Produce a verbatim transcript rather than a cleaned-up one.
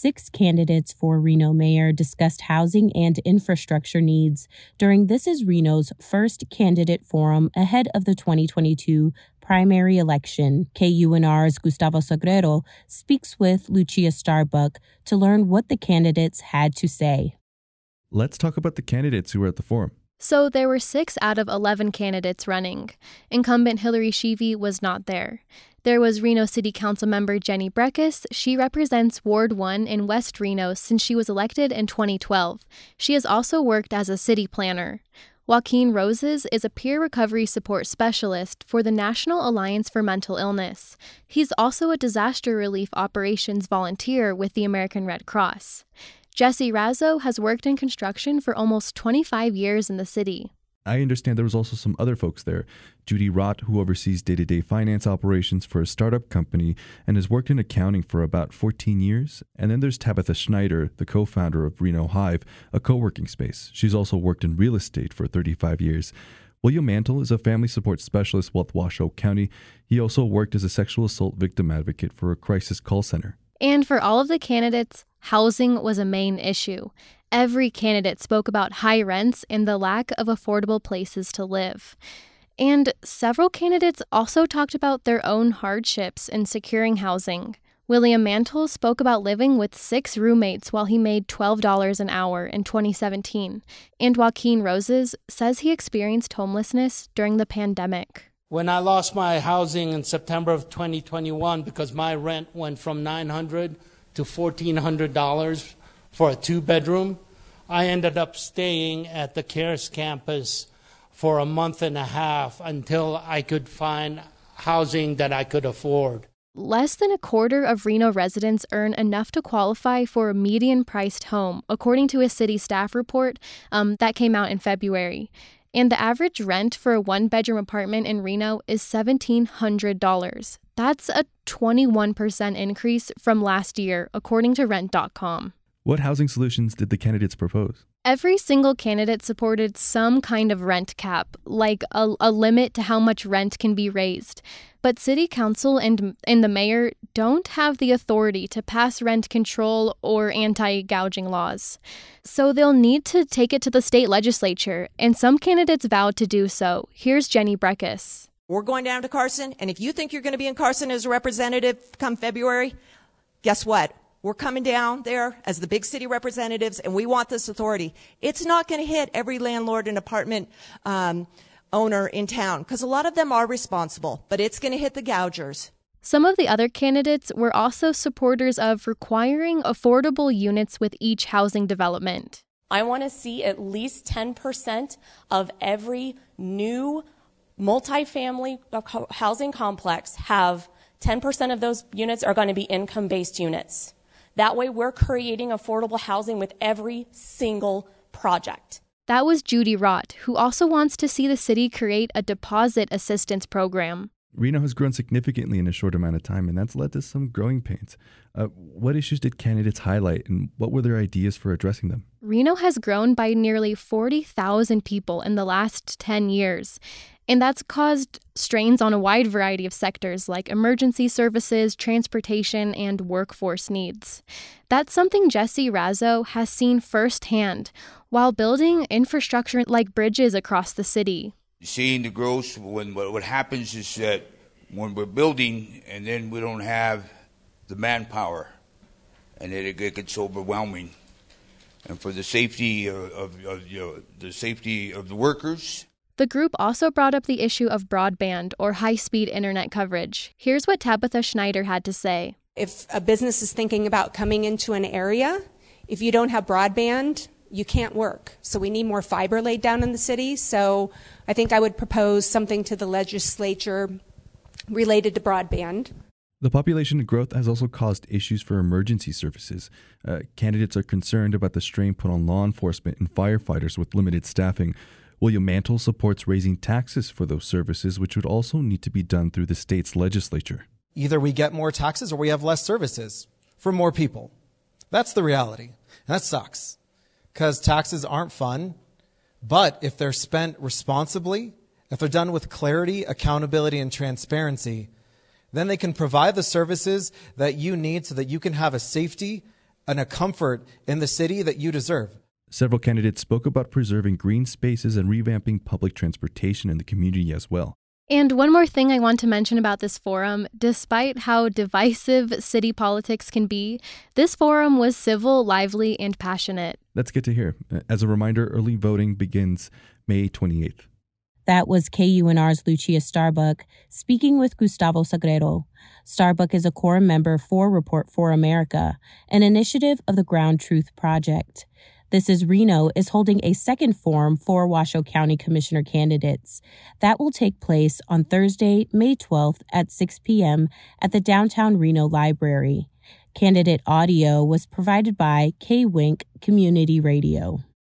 six candidates for Reno mayor discussed housing and infrastructure needs during This Is Reno's first candidate forum ahead of the twenty twenty-two primary election. K U N R's Gustavo Sagrero speaks with Lucia Starbuck to learn what the candidates had to say. Let's talk about the candidates who were at the forum. So there were six out of eleven candidates running. Incumbent Hillary Sheevey was not there. There was Reno City Council member Jenny Breckus. She represents Ward one in West Reno since she was elected in twenty twelve. She has also worked as a city planner. Joaquin Roses is a peer recovery support specialist for the National Alliance for Mental Illness. He's also a disaster relief operations volunteer with the American Red Cross. Jesse Razzo has worked in construction for almost twenty-five years in the city. I understand there was also some other folks there. Judy Rott, who oversees day-to-day finance operations for a startup company and has worked in accounting for about fourteen years. And then there's Tabitha Schneider, the co-founder of Reno Hive, a co-working space. She's also worked in real estate for thirty-five years. William Mantle is a family support specialist with Washoe County. He also worked as a sexual assault victim advocate for a crisis call center. And for all of the candidates, housing was a main issue. Every candidate spoke about high rents and the lack of affordable places to live. And several candidates also talked about their own hardships in securing housing. William Mantle spoke about living with six roommates while he made twelve dollars an hour in twenty seventeen. And Joaquin Roses says he experienced homelessness during the pandemic. When I lost my housing in September of twenty twenty-one because my rent went from nine hundred dollars to fourteen hundred dollars for a two-bedroom, I ended up staying at the CARES campus for a month and a half until I could find housing that I could afford. Less than a quarter of Reno residents earn enough to qualify for a median-priced home, according to a city staff report um, that came out in February. And the average rent for a one-bedroom apartment in Reno is seventeen hundred dollars. That's a twenty-one percent increase from last year, according to rent dot com. What housing solutions did the candidates propose? Every single candidate supported some kind of rent cap, like a, a limit to how much rent can be raised. But City Council and, and the mayor don't have the authority to pass rent control or anti-gouging laws. So they'll need to take it to the state legislature, and some candidates vowed to do so. Here's Jenny Breckus. We're going down to Carson, and if you think you're going to be in Carson as a representative come February, guess what? We're coming down there as the big city representatives, and we want this authority. It's not going to hit every landlord and apartment um, owner in town, because a lot of them are responsible, but it's going to hit the gougers. Some of the other candidates were also supporters of requiring affordable units with each housing development. I want to see at least ten percent of every new multifamily housing complex have ten percent of those units are going to be income-based units. That way we're creating affordable housing with every single project. That was Judy Rott, who also wants to see the city create a deposit assistance program. Reno has grown significantly in a short amount of time, and that's led to some growing pains. Uh, what issues did candidates highlight, and what were their ideas for addressing them? Reno has grown by nearly forty thousand people in the last ten years. And that's caused strains on a wide variety of sectors like emergency services, transportation, and workforce needs. That's something Jesse Razzo has seen firsthand while building infrastructure like bridges across the city. Seeing the growth, when what happens is that when we're building and then we don't have the manpower, and then it gets overwhelming. And for the safety of, of, of you know, the safety of the workers. The group also brought up the issue of broadband or high-speed internet coverage. Here's what Tabitha Schneider had to say. If a business is thinking about coming into an area, if you don't have broadband, you can't work. So we need more fiber laid down in the city. So I think I would propose something to the legislature related to broadband. The population growth has also caused issues for emergency services. Uh, candidates are concerned about the strain put on law enforcement and firefighters with limited staffing. William Mantle supports raising taxes for those services, which would also need to be done through the state's legislature. Either we get more taxes or we have less services for more people. That's the reality. And that sucks, because taxes aren't fun. But if they're spent responsibly, if they're done with clarity, accountability, and transparency, then they can provide the services that you need so that you can have a safety and a comfort in the city that you deserve. Several candidates spoke about preserving green spaces and revamping public transportation in the community as well. And one more thing I want to mention about this forum, despite how divisive city politics can be, this forum was civil, lively, and passionate. That's good to hear. As a reminder, early voting begins May twenty-eighth. That was K U N R's Lucia Starbuck speaking with Gustavo Sagrero. Starbuck is a quorum member for Report for America, an initiative of the Ground Truth Project. This is Reno is holding a second forum for Washoe County Commissioner candidates. That will take place on Thursday, May twelfth at six p.m. at the downtown Reno Library. Candidate audio was provided by K-Wink Community Radio.